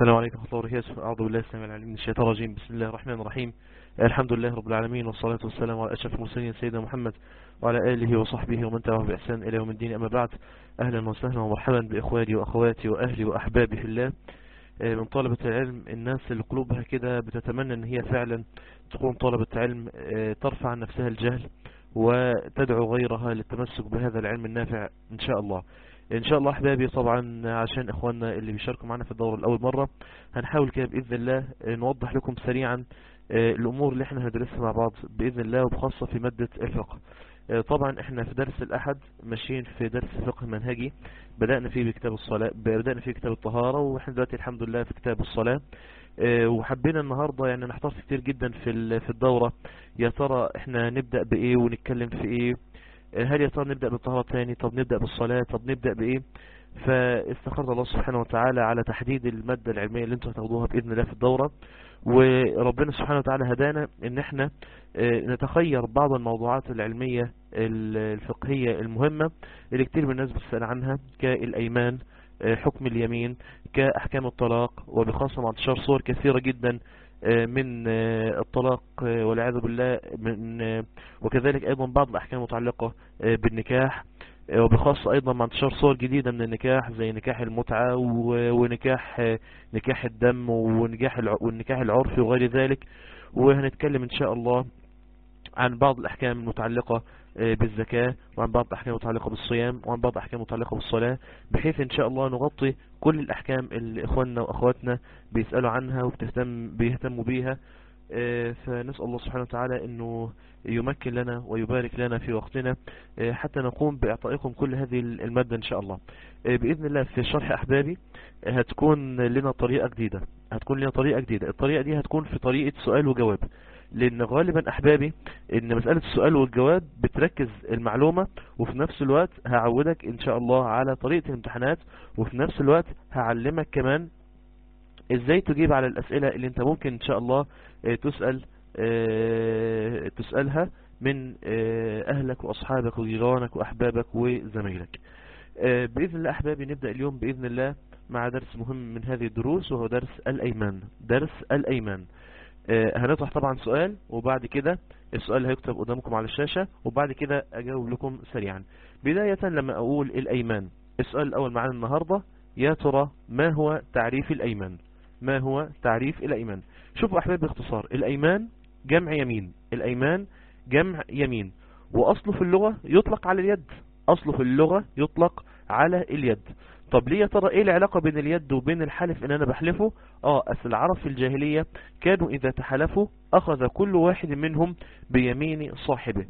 السلام عليكم ورحمة الله وبركاته. أعوذ بالله السميع العليم من الشيطان الرجيم. بسم الله الرحمن الرحيم. الحمد لله رب العالمين، والصلاة والسلام على أشرف المرسلين سيدنا محمد وعلى آله وصحبه ومن تبعهم بإحسان إلى يوم الدين. أما بعد، أهلا وسهلا ومرحبا بإخواني وأخواتي وأهلي وأحبابي في الله من طلبة العلم، الناس اللي قلوبها كده بتتمنى أن هي فعلا تكون طلبة علم، ترفع عن نفسها الجهل وتدعو غيرها للتمسك بهذا العلم النافع إن شاء الله. ان شاء الله احبابي، طبعا عشان اخواننا اللي بيشاركوا معنا في الدورة الاول مرة، هنحاول كده باذن الله نوضح لكم سريعا الامور اللي احنا هندرسها مع بعض باذن الله، وبخاصة في مادة الفقه. طبعا احنا في درس الاحد ماشيين في درس فقه منهجي، بدأنا فيه بكتاب الصلاة، بدأنا فيه كتاب الطهارة، واحنا دلوقتي الحمد لله في كتاب الصلاة. وحبينا النهاردة يعني نحتاط كتير جدا في الدورة، يا ترى احنا نبدأ بايه ونتكلم في ايه؟ هل يا ترى نبدأ بالطهارة تاني؟ طب نبدأ بالصلاة؟ طب نبدأ بإيه؟ فاستخرج الله سبحانه وتعالى على تحديد المادة العلمية اللي انتوا هتاخدوها بإذن الله في الدورة، وربنا سبحانه وتعالى هدانا ان احنا نتخير بعض الموضوعات العلمية الفقهية المهمة اللي كتير من الناس بتسأل عنها، كالأيمان، حكم اليمين، كأحكام الطلاق، وبخاصة مع انتشار صور كثيرة جدا من الطلاق والعياذ بالله، وكذلك ايضا بعض الاحكام المتعلقة بالنكاح، وبخاصة ايضا مع انتشار صور جديدة من النكاح زي نكاح المتعة نكاح الدم والنكاح العرفي وغير ذلك. وهنتكلم ان شاء الله عن بعض الاحكام المتعلقة بالزكاة، وعن بعض الاحكام المتعلقة بالصيام، وعن بعض الاحكام المتعلقة بالصلاة، بحيث ان شاء الله نغطي كل الاحكام اللي اخواننا واخواتنا بيسألوا عنها وبيهتموا بيها. فنسأل الله سبحانه وتعالى انه يمكن لنا ويبارك لنا في وقتنا حتى نقوم باعطائكم كل هذه المادة ان شاء الله بإذن الله. في الشرح احبابي هتكون لنا طريقة جديدة، الطريقة دي هتكون في طريقة سؤال وجواب، لان غالبا احبابي ان مسألة السؤال والجواب بتركز المعلومة، وفي نفس الوقت هعودك ان شاء الله على طريقة الامتحانات، وفي نفس الوقت هعلمك كمان ازاي تجيب على الاسئلة اللي انت ممكن ان شاء الله تسألها من اهلك واصحابك وجيرانك واحبابك وزمايلك. باذن الله احبابي نبدأ اليوم باذن الله مع درس مهم من هذه الدروس، وهو درس الايمان. هنطرح طبعا سؤال، وبعد كده السؤال هيكتب قدامكم على الشاشة، وبعد كده اجاوب لكم سريعا. بداية لما اقول الايمان، السؤال الاول معانا النهاردة: يا ترى ما هو تعريف الايمان؟ ما هو تعريف الايمان؟ شوفوا احبابي باختصار، الايمان جمع يمين، الايمان جمع يمين، واصله في اللغة يطلق على اليد، اصله في اللغة يطلق على اليد. طب ليه يا ترى ايه العلاقة بين اليد وبين الحلف ان انا بحلفه؟ اصل العرب في الجاهلية كانوا اذا تحلفوا اخذ كل واحد منهم بيمين صاحبه،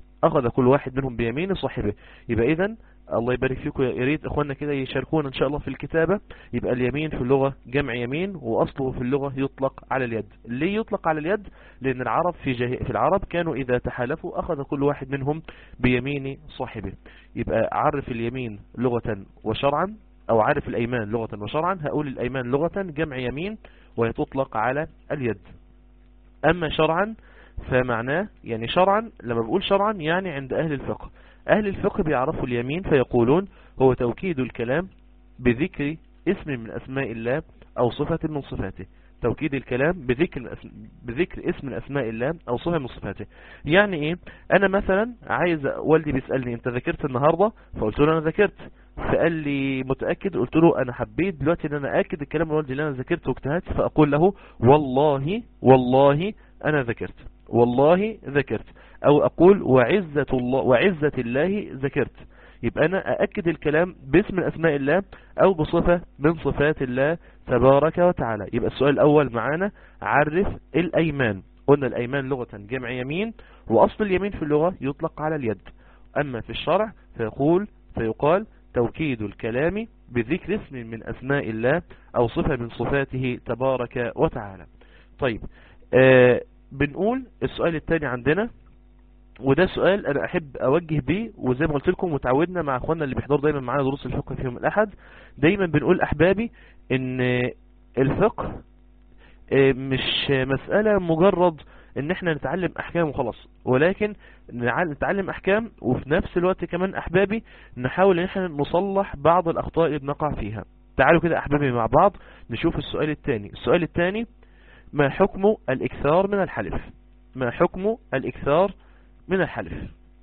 يبقى اذا الله يبارك فيكم، يا ريت اخواننا كده يشاركونا ان شاء الله في الكتابة. يبقى اليمين في اللغة جمع يمين، واصله في اللغة يطلق على اليد. ليه يطلق على اليد؟ لان العرب في العرب كانوا اذا تحالفوا اخذ كل واحد منهم بيمين صاحبه. يبقى عرف اليمين لغة وشرعا، او عارف الايمان لغة وشرعا. هقول الايمان لغة جمع يمين وتطلق على اليد. اما شرعا فمعناه، يعني شرعا لما بقول شرعا يعني عند اهل الفقه بيعرفوا اليمين فيقولون هو توكيد الكلام بذكر اسم من اسماء الله او صفة من صفاته. توكيد الكلام بذكر اسم من اسماء الله او صفة من صفاته. يعني ايه؟ انا مثلا عايز، والدي بيسألني انت ذاكرت النهاردة؟ فقلت له انا ذاكرت. فقال لي متأكد؟ قلت له انا حبيت دلوقتي ان انا اكد الكلام من والدي اللي انا ذاكرت واجتهدت، فاقول له والله انا ذاكرت، والله ذاكرت، او اقول وعزة الله ذاكرت. يبقى انا اأكد الكلام باسم من اسماء الله او بصفة من صفات الله تبارك وتعالى. يبقى السؤال الاول معانا: عرف الايمان. قلنا الايمان لغة جمع يمين، واصل اليمين في اللغة يطلق على اليد. اما في الشرع فيقال توكيد الكلام بذكر اسم من اسماء الله او صفة من صفاته تبارك وتعالى. طيب، بنقول السؤال الثاني عندنا، وده سؤال انا احب اوجه بيه، وزي ما قلت لكم وتعودنا مع اخواننا اللي بيحضروا دايما معانا دروس الفقه في يوم الاحد، دايما بنقول احبابي ان الفقه مش مسألة مجرد ان احنا نتعلم احكام وخلاص، ولكن نتعلم احكام وفي نفس الوقت كمان احبابي نحاول ان احنا نصلح بعض الاخطاء اللي بنقع فيها. تعالوا كده أحبابي مع بعض نشوف السؤال الثاني. السؤال الثاني: ما حكم الإكثار من الحلف؟ ما حكم الإكثار من الحلف؟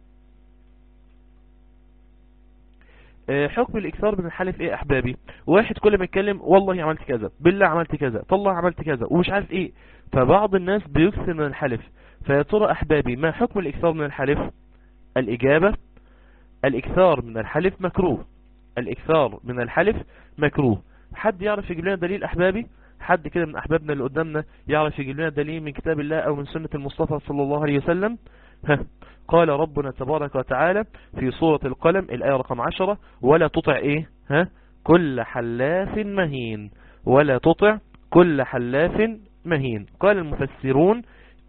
حكم الإكثار من الحلف ايه أحبابي؟ واحد كل ما يتكلم والله عملت كذا، بالله عملت كذا، طلع عملت كذا، ومش عارف ايه. فبعض الناس بيكثر من الحلف. فيا ترى أحبابي ما حكم الإكثار من الحلف؟ الإجابة: الإكثار من الحلف مكروه. الإكثار من الحلف مكروه. حد يعرف يجيب لنا دليل أحبابي؟ حد كده من أحبابنا اللي قدامنا يعرف يجيب لنا دليل من كتاب الله أو من سنة المصطفى صلى الله عليه وسلم؟ قال ربنا تبارك وتعالى في سورة القلم الآية رقم 10: ولا تطع ايه؟ كل حلاف مهين. ولا تطع كل حلاف مهين. قال المفسرون: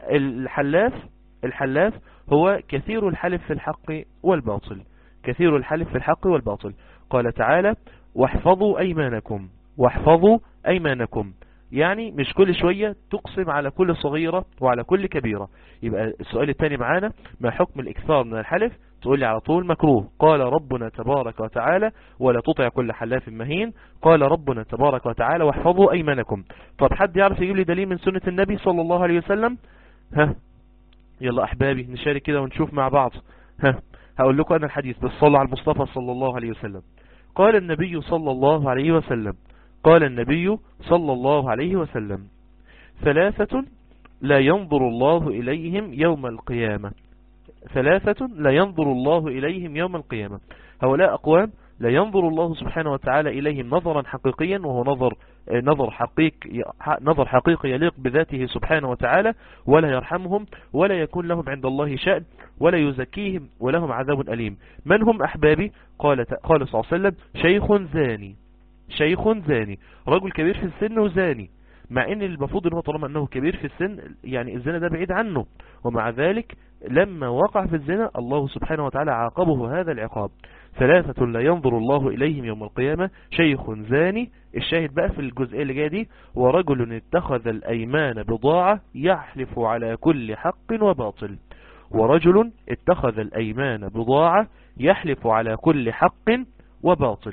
الحلاف هو كثير الحلف في الحق والباطل. كثير الحلف في الحق والباطل. قال تعالى: واحفظوا أيمانكم. واحفظوا أيمانكم، يعني مش كل شوية تقسم على كل صغيرة وعلى كل كبيرة. يبقى السؤال الثاني معانا: ما حكم الإكثار من الحلف؟ تقول لي على طول مكروه. قال ربنا تبارك وتعالى: ولا تطع كل حلاف مهين. قال ربنا تبارك وتعالى: واحفظوا أيمانكم. طب حد يعرف يجيب لي دليل من سنة النبي صلى الله عليه وسلم؟ يلا أحبابي نشارك كده ونشوف مع بعض. هقول لكم أنا الحديث، بس صلوا على المصطفى صلى الله عليه وسلم. قال النبي صلى الله عليه وسلم: قال النبي صلى الله عليه وسلم: ثلاثة لا ينظر الله إليهم يوم القيامة. ثلاثة لا ينظر الله إليهم يوم القيامة. هؤلاء أقوام لا ينظر الله سبحانه وتعالى إليهم نظرا حقيقيا، وهو نظر حقيقي يليق بذاته سبحانه وتعالى، ولا يرحمهم ولا يكون لهم عند الله شأن ولا يزكيهم ولهم عذاب أليم. من هم أحبابي؟ قال صلى الله عليه وسلم: شيخ زاني. شيخ زاني، رجل كبير في السن وزاني. مع ان المفروض ان هو طالما انه كبير في السن يعني الزنا ده بعيد عنه، ومع ذلك لما وقع في الزنا الله سبحانه وتعالى عاقبه هذا العقاب. ثلاثة لا ينظر الله إليهم يوم القيامة: شيخ زاني. الشاهد بقى في الجزئية اللي جايه دي: ورجل اتخذ الأيمان بضاعة يحلف على كل حق وباطل. ورجل اتخذ الأيمان بضاعة يحلف على كل حق وباطل.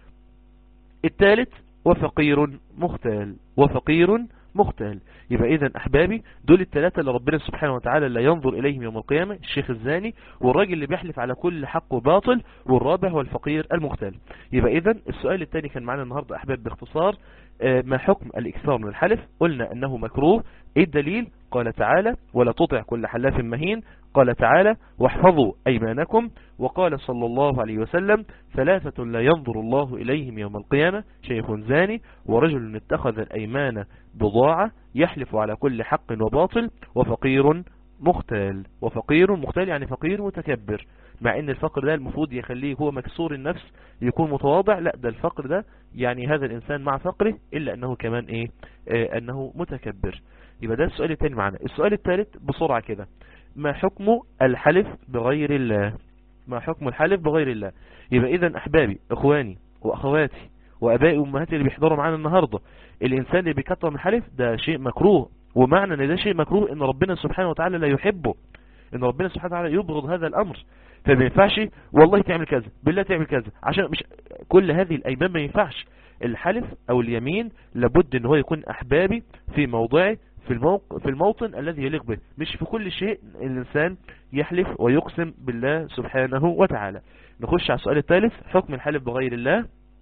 الثالث: وفقير مختال. وفقير مختال. يبقى إذن أحبابي دول الثلاثة اللي ربنا سبحانه وتعالى لا ينظر إليهم يوم القيامة: الشيخ الزاني، والراجل اللي بيحلف على كل حق وباطل، والرابع هو الفقير المختال. يبقى إذن السؤال الثاني كان معنا النهاردة أحباب باختصار: ما حكم الإكثار من الحلف؟ قلنا أنه مكروه. إيه الدليل؟ قال تعالى: ولا تطع كل حلاف مهين. قال تعالى: واحفظوا أيمانكم. وقال صلى الله عليه وسلم: ثلاثة لا ينظر الله إليهم يوم القيامة: شيخ زاني، ورجل اتخذ الأيمان بضاعة يحلف على كل حق وباطل، وفقير مختال. وفقير مختال يعني فقير متكبر. مع ان الفقر ده المفروض يخليه هو مكسور النفس يكون متواضع، لا ده الفقر ده يعني هذا الانسان مع فقره الا انه كمان ايه؟ انه متكبر. يبقى ده السؤال الثاني معنا. السؤال الثالث بسرعة كده: ما حكم الحلف بغير الله؟ ما حكم الحلف بغير الله؟ يبقى اذا احبابي اخواني واخواتي وابائي وامهاتي اللي بيحضروا معانا النهاردة، الانسان اللي بيكتر من الحلف ده شيء مكروه. ومعنى ان ده شيء مكروه ان ربنا سبحانه وتعالى لا يحبه، ان ربنا سبحانه وتعالى يبغض هذا الامر. فما ينفعش والله تعمل كذا، بالله تعمل كذا، عشان مش كل هذه الايمان ما ينفعش. الحلف او اليمين لابد ان هو يكون احبابي في موضعه، في الموطن الذي يليق به، مش في كل شيء الانسان يحلف ويقسم بالله سبحانه وتعالى. نخش على السؤال الثالث: حكم الحلف بغير الله.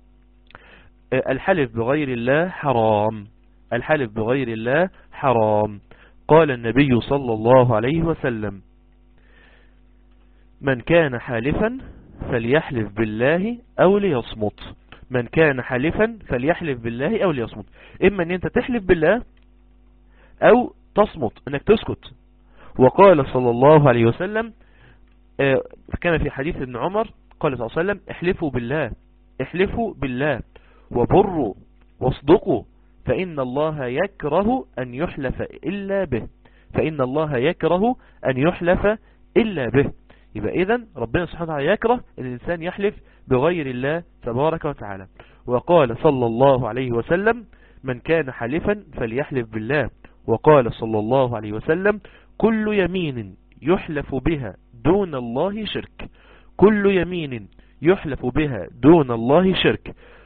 الحلف بغير الله حرام. الحلف بغير الله حرام. قال النبي صلى الله عليه وسلم: من كان حالفا فليحلف بالله أو ليصمت. من كان حالفا فليحلف بالله أو ليصمت. إما أن أنت تحلف بالله أو تصمت، أنك تسكت. وقال صلى الله عليه وسلم كما في حديث ابن عمر قال صلى الله عليه وسلم: احلفوا بالله، احلفوا بالله وبروا واصدقوا، فإن الله يكره أن يحلف إلا به. فإن الله يكره أن يحلف إلا به. يبقى إذن ربنا سبحانه وتعالى يكره أن الإنسان يحلف بغير الله تبارك وتعالى. وقال صلى الله عليه وسلم: من كان حلفا فليحلف بالله. وقال صلى الله عليه وسلم: كل يمين يحلف بها دون الله شرك. كل يمين يحلف بها دون الله شرك.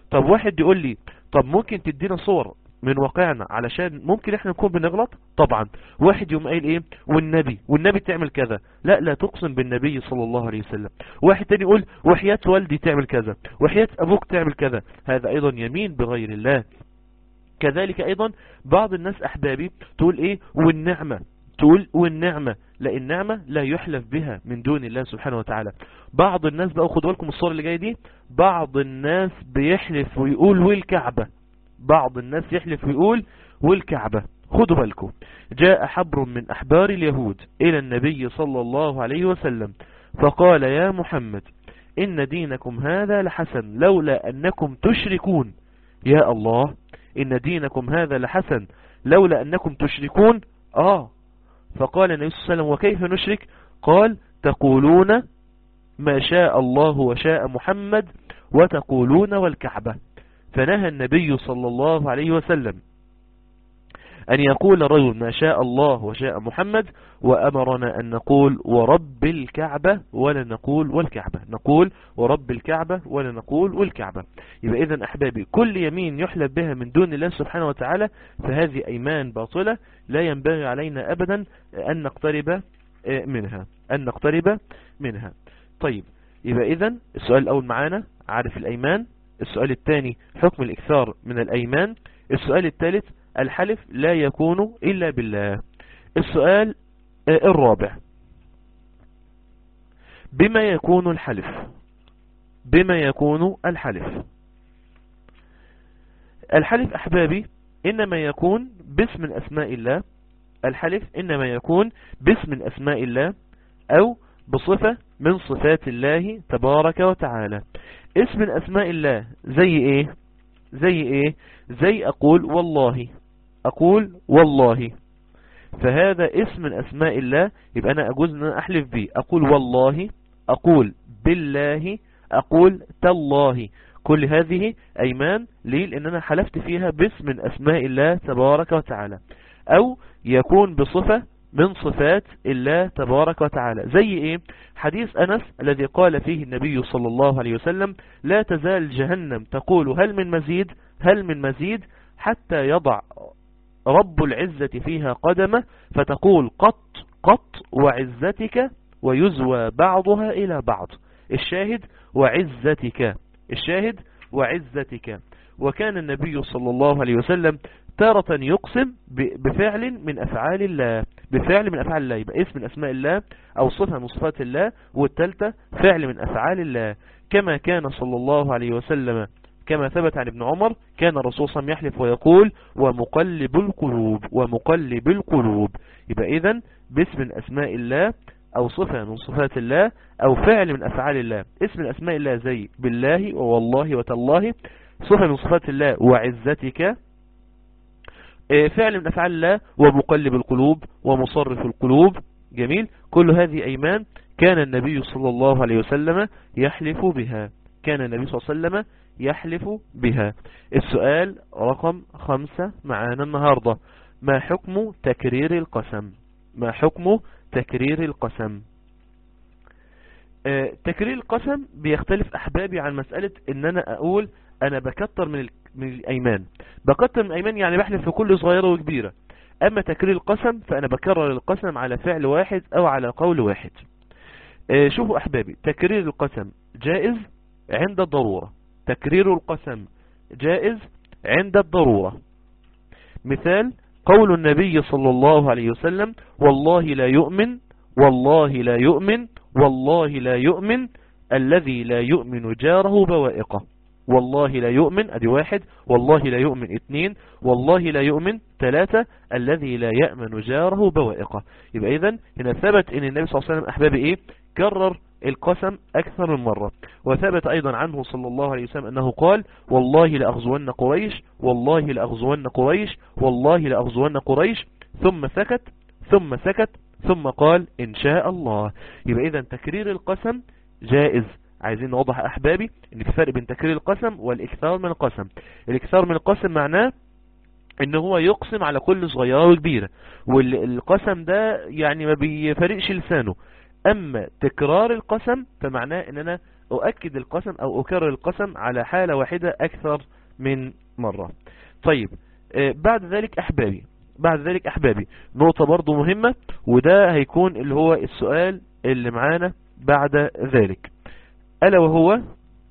طب واحد يقول لي طب ممكن تدينا صور من واقعنا علشان ممكن احنا نكون بنغلط؟ طبعا. واحد يوم قايل ايه والنبي تعمل كذا، لا تقسم بالنبي صلى الله عليه وسلم. واحد تاني يقول وحياة والدي تعمل كذا، وحياة ابوك تعمل كذا، هذا ايضا يمين بغير الله. كذلك ايضا بعض الناس احبابي تقول ايه والنعمة، لا النعمة لا يحلف بها من دون الله سبحانه وتعالى. بعض الناس بقى خدوا بالكم الصورة اللي جاية دي، بعض الناس بيحلف ويقول والكعبة، بعض الناس يحلف ويقول والكعبة. خدوا بالكم، جاء حبر من أحبار اليهود إلى النبي صلى الله عليه وسلم فقال يا محمد إن دينكم هذا لحسن لولا أنكم تشركون. يا الله، إن دينكم هذا لحسن لولا أنكم تشركون. فقال النبي صلى الله عليه وسلم وكيف نشرك؟ قال تقولون ما شاء الله وشاء محمد وتقولون والكعبة. فنهى النبي صلى الله عليه وسلم أن يقول رجل ما شاء الله وشاء محمد، وأمرنا أن نقول ورب الكعبة ولا نقول والكعبة، نقول ورب الكعبة ولا نقول والكعبة. يبقى إذن أحبابي كل يمين يحلف بها من دون الله سبحانه وتعالى فهذه أيمان باطلة لا ينبغي علينا أبدا أن نقترب منها. طيب، يبقى إذن السؤال الأول معانا عارف الأيمان، السؤال الثاني حكم الإكثار من الأيمان، السؤال الثالث الحلف لا يكون إلا بالله، السؤال الرابع بما يكون الحلف. الحلف أحبابي إنما يكون باسم من أسماء الله، الحلف إنما يكون باسم من أسماء الله أو بصفة من صفات الله تبارك وتعالى. اسم من أسماء الله زي إيه؟ زي أقول والله، فهذا اسم من أسماء الله، يبقى أنا أجوز أن أنا أحلف به، أقول والله، أقول بالله، أقول تالله، كل هذه أيمان. ليه؟ لأن أنا حلفت فيها باسم من أسماء الله تبارك وتعالى، أو يكون بصفة من صفات الله تبارك وتعالى. زي إيه؟ حديث أنس الذي قال فيه النبي صلى الله عليه وسلم لا تزال جهنم تقول هل من مزيد حتى يضع رب العزة فيها قدمه فتقول قط وعزتك، ويزوى بعضها إلى بعض. الشاهد وعزتك. وكان النبي صلى الله عليه وسلم تارة يقسم بفعل من أفعال الله، يبقى اسم من أسماء الله أو صفة من صفات الله، والثالثة فعل من أفعال الله. كما كان صلى الله عليه وسلم كما ثبت عن ابن عمر كان الرسول صلى الله عليه وسلم يحلف ويقول ومقلب القلوب. يبقى إذن باسم من أسماء الله أو صفة من صفات الله أو فعل من أفعال الله. اسم من أسماء الله زي بالله ووالله وتالله، صفة من صفات الله وعزتك، فعل من أفعال الله ومقلب القلوب ومصرف القلوب. جميل، كل هذه أيمان كان النبي صلى الله عليه وسلم يحلف بها. السؤال رقم 5 معانا النهاردة، ما حكم تكرير القسم؟ تكرير القسم بيختلف أحبابي عن مسألة ان انا اقول انا بكتر من الأيمان. يعني بحلف في كل صغيرة وكبيرة. اما تكرير القسم فانا بكرر القسم على فعل واحد او على قول واحد. شوفوا أحبابي، تكرير القسم جائز عند الضرورة. مثال قول النبي صلى الله عليه وسلم والله لا يؤمن الذي لا يؤمن جاره بوائقه. والله لا يؤمن ادي 1، والله لا يؤمن 2، والله لا يؤمن 3، الذي لا يأمن جاره بوائقه. يبقى إذن هنا ثبت ان النبي صلى الله عليه وسلم أحبابي كرر القسم أكثر من مرة. وثبت أيضا عنه صلى الله عليه وسلم أنه قال والله لأغزون قريش، ثم سكت ثم قال إن شاء الله. يبقى إذن تكرير القسم جائز. عايزين نوضح أحبابي ان في فرق بين تكرير القسم والإكثار من القسم. الإكثار من القسم معناه ان هو يقسم على كل صغيرة وكبيرة، والقسم ده يعني ما بيفرقش لسانه. اما تكرار القسم فمعناه ان انا أؤكد القسم أو أكرر القسم على حالة واحدة أكثر من مرة. طيب بعد ذلك أحبابي نقطة برضو مهمة، وده هيكون اللي هو السؤال اللي معانا بعد ذلك، ألا وهو: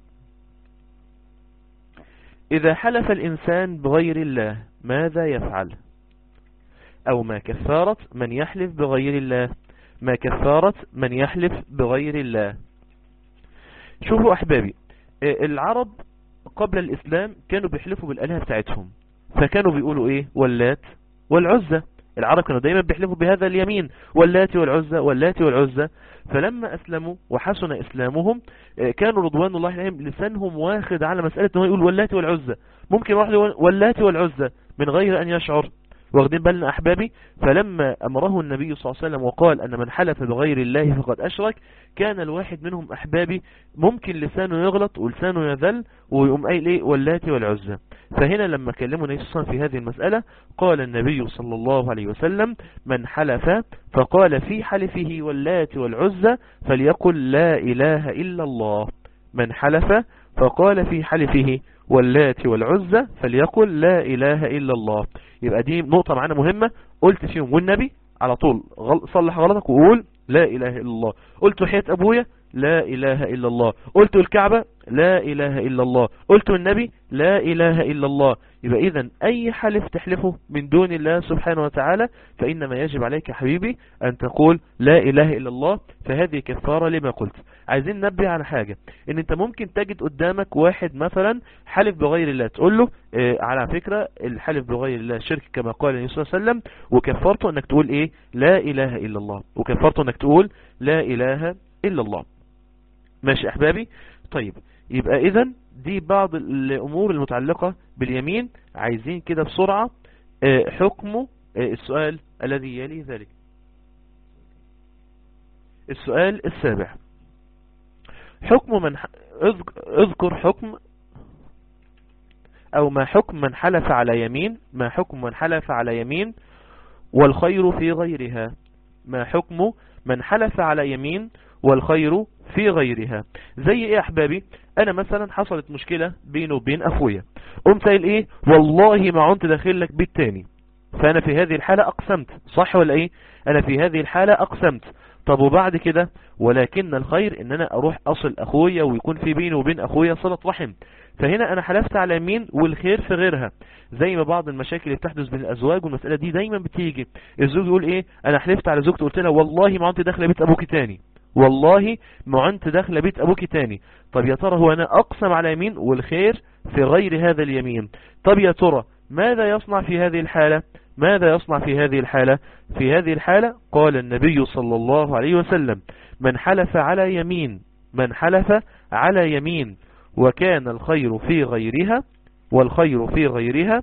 إذا حلف الإنسان بغير الله ماذا يفعل؟ أو ما كفارة من يحلف بغير الله؟ ما كفارة من يحلف بغير الله؟ شوفوا أحبابي، العرب قبل الإسلام كانوا بيحلفوا بالآلهة بتاعتهم، فكانوا بيقولوا إيه؟ واللات والعزة. العرب كانوا دايما بيحلفوا بهذا اليمين، واللات والعزة واللات والعزة. فلما أسلموا وحسن إسلامهم كانوا رضوان الله عليهم لسانهم واخد على مسألة أنه يقول واللات والعزة. ممكن واحد يقول واللات والعزة من غير أن يشعر، واخدين بالنا أحبابي؟ فلما أمره النبي صلى الله عليه وسلم وقال أن من حلف بغير الله فقد أشرك، كان الواحد منهم أحبابي ممكن لسانه يغلط ولسانه يذل ويقوم قايل إيه؟ واللات والعزة. فهنا لما كلموا النبي صلى الله عليه وسلم في هذه المسألة قال النبي صلى الله عليه وسلم: من حلف فقال في حلفه واللات والعزة فليقل لا إله إلا الله. من حلف فقال في حلفه واللات والعزة فليقل لا إله إلا الله. يبقى دي نقطة معانا مهمة. قلت فيهم والنبي على طول صلح غلطك وقول لا إله إلا الله. قلت حياة أبويا لا إله إلا الله. قلت الكعبة لا إله إلا الله. قلت النبي لا إله إلا الله. يبقى إذن أي حلف تحلفه من دون الله سبحانه وتعالى فإنما يجب عليك حبيبي أن تقول لا إله إلا الله، فهذه كفارة لما قلت. عايزين ننبه على حاجة، إن أنت ممكن تجد قدامك واحد مثلا حلف بغير الله، تقول له على فكرة الحلف بغير الله شرك كما قال النبي صلى الله عليه وسلم، وكفرته أنك تقول إيه؟ لا إله إلا الله، وكفرته أنك تقول لا إله إلا الله. ماشي أحبابي؟ طيب يبقى إذن دي بعض الأمور المتعلقة باليمين. عايزين كده بسرعة حكم السؤال الذي يلي ذلك. السؤال السابع: حكم من اذكر حكم أو ما حكم من حلف على يمين. ما حكم من حلف على يمين والخير في غيرها؟ ما حكم من حلف على يمين والخير في غيرها؟ زي ايه احبابي؟ انا مثلا حصلت مشكلة بيني وبين اخويا، قمت قايل ايه؟ والله ما عنت داخل لك بيت تاني. فانا في هذه الحالة اقسمت، صح ولا ايه؟ انا في هذه الحالة اقسمت. طب وبعد كده ولكن الخير ان انا اروح اصل اخويا ويكون في بيني وبين اخويا صلة رحم، فهنا انا حلفت على يمين والخير في غيرها. زي ما بعض المشاكل اللي بتحدث بين الازواج، والمسألة دي دايما بتيجي، الزوج يقول ايه؟ انا حلفت على زوجتي قلت لها والله ما عنت داخله بيت ابوك تاني، والله ما عنت داخله بيت ابوك تاني. طب يا ترى هو انا اقسم على يمين والخير في غير هذا اليمين، طب يا ترى ماذا يصنع في هذه الحالة؟ ماذا يصنع في هذه الحالة؟ في هذه الحالة قال النبي صلى الله عليه وسلم: من حلف على يمين، من حلف على يمين وكان الخير في غيرها والخير في غيرها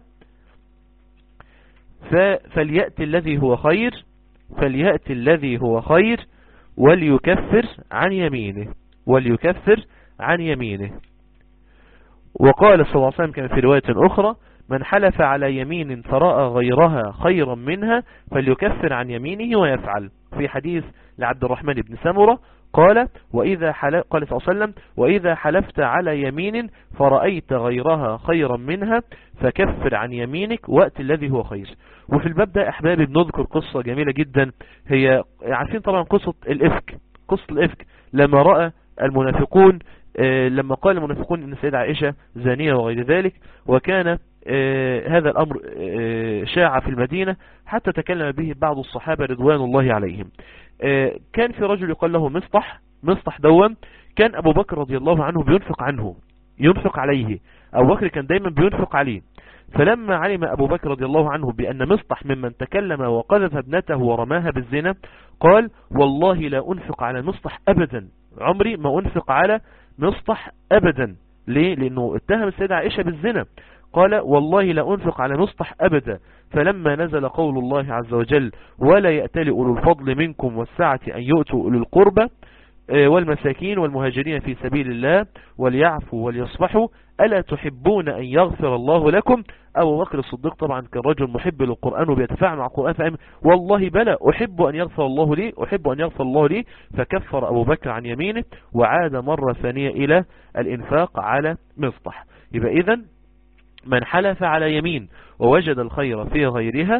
فليأتي الذي هو خير، فليأتي الذي هو خير وليكفر عن يمينه، وليكفر عن يمينه. وقال صلى الله عليه وسلم كما في رواية أخرى: من حلف على يمين فرأى غيرها خيرا منها فليكفر عن يمينه ويفعل. في حديث لعبد الرحمن بن سمرة قال صلى الله عليه وسلم: وإذا حلفت على يمين فرأيت غيرها خيرا منها فكفر عن يمينك وأت الذي هو خير. وفي الباب ده أحبابي بنذكر قصة جميلة جدا، هي عارفين طبعا قصة الإفك. قصة الإفك لما رأى المنافقون، لما قال المنافقون ان السيدة عائشة زانية وغير ذلك، وكان هذا الامر شاع في المدينة حتى تكلم به بعض الصحابة رضوان الله عليهم. كان في رجل يقال له مصطح دوام، كان ابو بكر رضي الله عنه ينفق عليه، ابو بكر كان دايما بينفق عليه. فلما علم ابو بكر رضي الله عنه بان مصطح ممن تكلم وقذف ابنته ورماها بالزنا، قال: والله لا انفق على مصطح ابدا، عمري ما انفق على مصطح ابدا. ليه؟ لانه اتهم السيدة عائشة بالزنا. قال: والله لا انفق على مصطح ابدا. فلما نزل قول الله عز وجل: ولا يأتل اولو الفضل منكم والسعة ان يؤتوا اولو القربى، والمساكين والمهاجرين في سبيل الله وليعفوا وليصفحوا ألا تحبون أن يغفر الله لكم. أبو بكر الصديق طبعا كان رجل محب للقرآن وبيتفاعل مع القرآن، فقال والله بلى أحب أن يغفر الله لي، أحب أن يغفر الله لي. فكفر أبو بكر عن يمينه وعاد مرة ثانية إلى الإنفاق على مصطح. يبقى إذن من حلف على يمين ووجد الخير في غيرها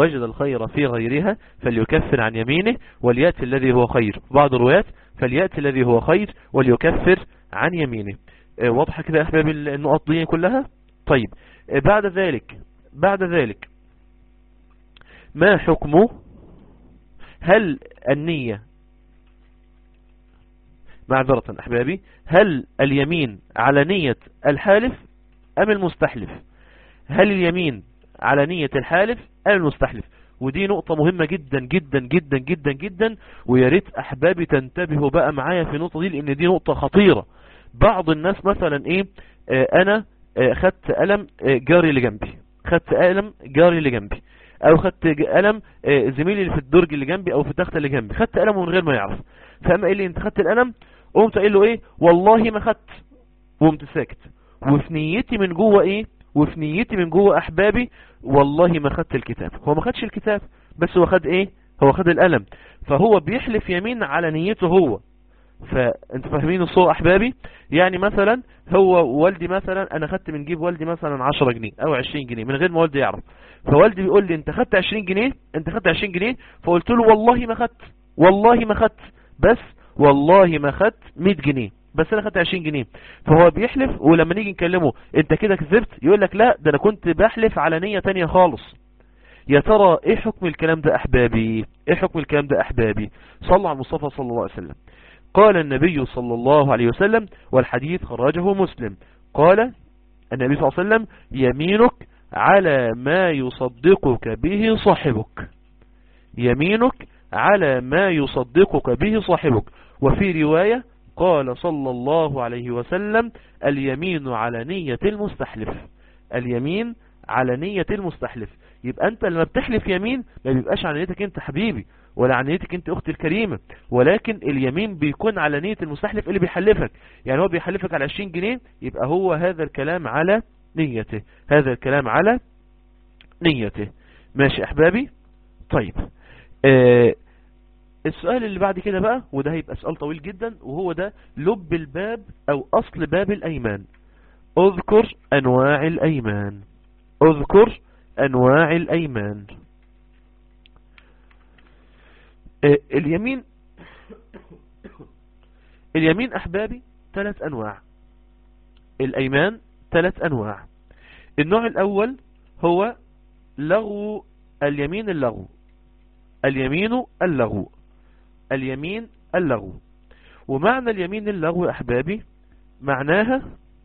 فليكفر عن يمينه وليأتي الذي هو خير. بعض الروايات فليأتي الذي هو خير وليكفر عن يمينه. واضحة كده يا أحباب النقط دي كلها؟ طيب بعد ذلك ما حكمه؟ هل النية معذرة أحبابي، هل اليمين على نية الحالف أم المستحلف؟ هل اليمين على نية الحالف أم المستحلف؟ ودي نقطة مهمة جدا جدا جدا جدا جدا، وياريت أحبابي تنتبهوا بقى معايا في النقطة دي، لأن دي نقطة خطيرة. بعض الناس مثلا أنا خدت قلم جاري اللي جنبي، أو خدت قلم زميلي اللي في الدرج اللي جنبي أو في التخت اللي جنبي، خدت قلمه من غير ما يعرف. فأما قال لي أنت خدت القلم، قمت قايل له والله ما خدت، وقمت ساكت. وفي نيتي من جوه أحبابي والله ما خدت الكتاب. هو ما خدش الكتاب، بس هو خد هو خد القلم. فهو بيحلف يمين على نيته هو. فانتوا فاهمين الصورة أحبابي؟ يعني مثلا هو والدي مثلا، أنا خدت من جيب والدي مثلا 10 جنيه أو 20 جنيه من غير ما والدي يعرف. فوالدي بيقول لي أنت خدت 20 جنيه، فقلت له والله ما خدت، بس والله ما خدت 100 جنيه، بس انا خدت 20 جنيه. فهو بيحلف، ولما نيجي نكلمه انت كده كذبت، يقول لك لا ده انا كنت بحلف على نية تانية خالص. يا ترى ايه حكم الكلام ده احبابي؟ صلى على المصطفى صلى الله عليه وسلم. قال النبي صلى الله عليه وسلم، والحديث خرجه مسلم، قال النبي صلى الله عليه وسلم يمينك على ما يصدقك به صاحبك. وفي رواية قال صلى الله عليه وسلم اليمين على نية المستحلف. يبقى انت لما بتحلف يمين ما بيبقاش على نيتك انت حبيبي، ولا على نيتك انت اختي الكريمة، ولكن اليمين بيكون على نية المستحلف اللي بيحلفك. يعني هو بيحلفك على 20 جنيه، يبقى هو هذا الكلام على نيته. ماشي احبابي؟ طيب السؤال اللي بعد كده بقى، وده هيبقى سؤال طويل جدا، وهو ده لب الباب او اصل باب الايمان. اذكر انواع الايمان. اليمين احبابي 3 انواع. الايمان 3 انواع. النوع الاول هو اليمين اللغو. ومعنى اليمين اللغو احبابي معناها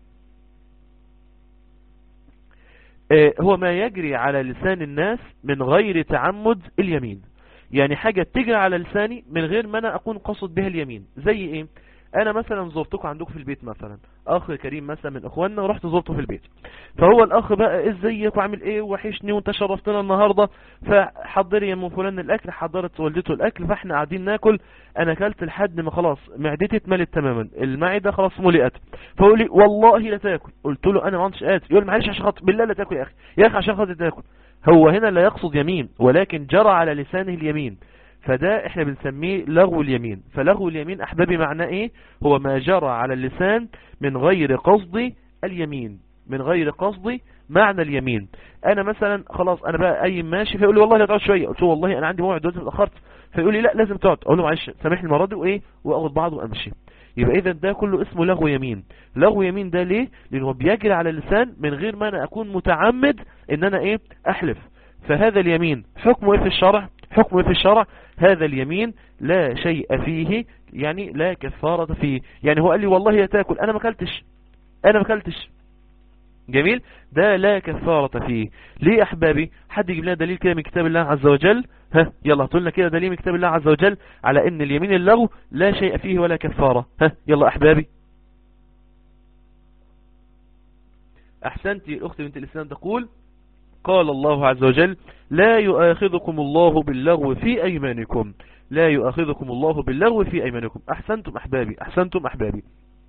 هو ما يجري على لسان الناس من غير تعمد اليمين. يعني حاجة تجري على لساني من غير ما انا اكون قصد بها اليمين. زي ايه؟ انا مثلا زرتكم عندكم في البيت، مثلا اخ كريم مثلا من اخواننا، ورحت زرته في البيت. فهو الاخ بقى ازيك وعامل ايه وحشني وانت شرفتنا النهاردة، فحضر يا ام فلان الاكل، حضرت والدته الاكل، فاحنا قاعدين ناكل. انا اكلت لحد ما خلاص معدتي اتملت تماما، المعدة خلاص ملئت. فهو لي والله لا تاكل. قلت له انا ما عنديش قادر. يقول معلش عشان خاطر بالله لا تاكل يا اخي عشان خاطر تاكل. هو هنا لا يقصد يمين، ولكن جرى على لسانه اليمين، فده احنا بنسميه لغو اليمين. فلغو اليمين احبابي معناه ايه؟ هو ما جرى على اللسان من غير قصد اليمين، معنى اليمين. انا مثلا خلاص انا بقى اي ماشي، فيقول لي والله لا تقعد شويه. قلت له والله انا عندي موعد دلوقتي اتاخرت. فيقول لي لا لازم تقعد. اقول له معلش سامحني المره دي واخد بعض وامشي. يبقى اذا ده كله اسمه لغو يمين. ده ليه؟ لانه بيجري على اللسان من غير ما انا اكون متعمد ان انا احلف. فهذا اليمين حكمه ايه في الشرع؟ هذا اليمين لا شيء فيه، يعني لا كفارة فيه. يعني هو قال لي والله يا تاكل، انا ما اكلتش. جميل، ده لا كفارة فيه. ليه احبابي؟ حد يجيب لنا دليل كده من كتاب الله عز وجل. يلا هاتوا لنا كده دليل من كتاب الله عز وجل على ان اليمين اللغو لا شيء فيه ولا كفارة. يلا احبابي. احسنتي الاخت بنت الاسلام تقول قال الله عز وجل لا يؤاخذكم الله باللغو في أيمانكم، لا يؤاخذكم الله باللغو في أيمانكم. أحسنتم أحبابي، أحسنتم أحبابي.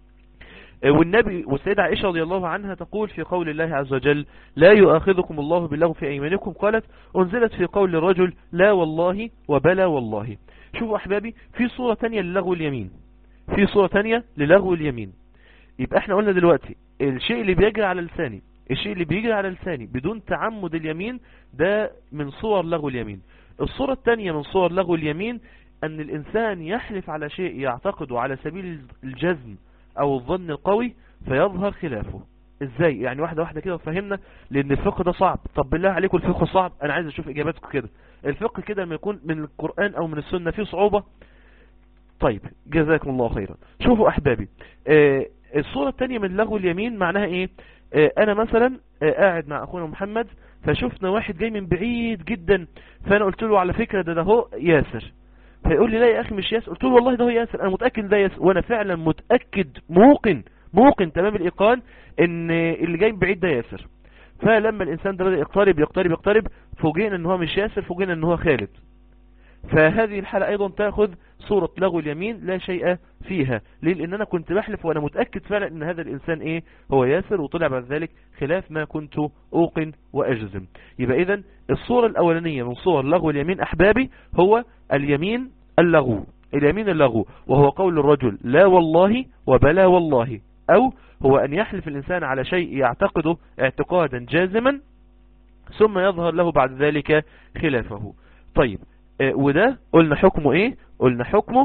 والنبي والسيدة عائشة رضي الله عنها تقول في قول الله عز وجل لا يؤاخذكم الله باللغو في أيمانكم، قالت أنزلت في قول الرجل لا والله وبلا والله. شوفوا أحبابي، في صورة تانية للغو اليمين، في صورة تانية للغو اليمين. يبقى احنا قلنا دلوقتي الشيء اللي بيجري على لساني، الشيء اللي بيجري على لساني بدون تعمد اليمين ده من صور لغو اليمين. الصورة التانية من صور لغو اليمين أن الإنسان يحلف على شيء يعتقده على سبيل الجزم أو الظن القوي فيظهر خلافه. ازاي يعني؟ واحدة واحدة كده وفهمنا، لأن الفقه ده صعب. طب بالله عليكم الفقه صعب، أنا عايز أشوف إجاباتكم كده. الفقه كده لما يكون من القرآن أو من السنة فيه صعوبة. طيب جزاكم الله خيرا. شوفوا أحبابي، الصورة التانية من لغو اليمين معناها إيه؟ أنا مثلا قاعد مع أخونا محمد فشفنا واحد جاي من بعيد جدا، فأنا قلت له على فكرة ده هو ياسر. فيقول لي لا يا أخي مش ياسر. قلت له والله ده هو ياسر، أنا متأكد ده ياسر، وأنا فعلا متأكد موقن تمام الإيقان إن اللي جاي من بعيد ده ياسر. فلما الإنسان ده بدأ يقترب فوجئنا إن هو مش ياسر، فوجئنا إن هو خالد. فهذه الحالة أيضا تأخذ صورة لغو اليمين لا شيء فيها. ليه؟ لأن أنا كنت بحلف وأنا متأكد فعلا أن هذا الإنسان إيه هو ياسر، وطلع بعد ذلك خلاف ما كنت أوقن وأجزم. يبقى إذن الصورة الأولانية من صور لغو اليمين أحبابي هو اليمين اللغو، اليمين اللغو، وهو قول الرجل لا والله وبلا والله، أو هو أن يحلف الإنسان على شيء يعتقده اعتقادا جازما ثم يظهر له بعد ذلك خلافه. طيب وده قلنا حكمه ايه؟ قلنا حكمه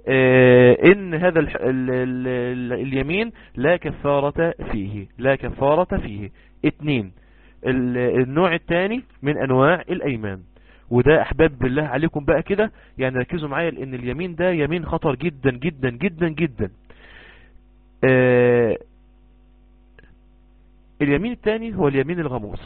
ان هذا اليمين لا كفارة فيه، لا كفارة فيه. 2 النوع الثاني من انواع الايمان، وده احباب بالله عليكم بقى كده يعني ركزوا معايا، لان اليمين ده يمين خطر جدا جدا جدا جدا. اليمين الثاني هو اليمين الغموس.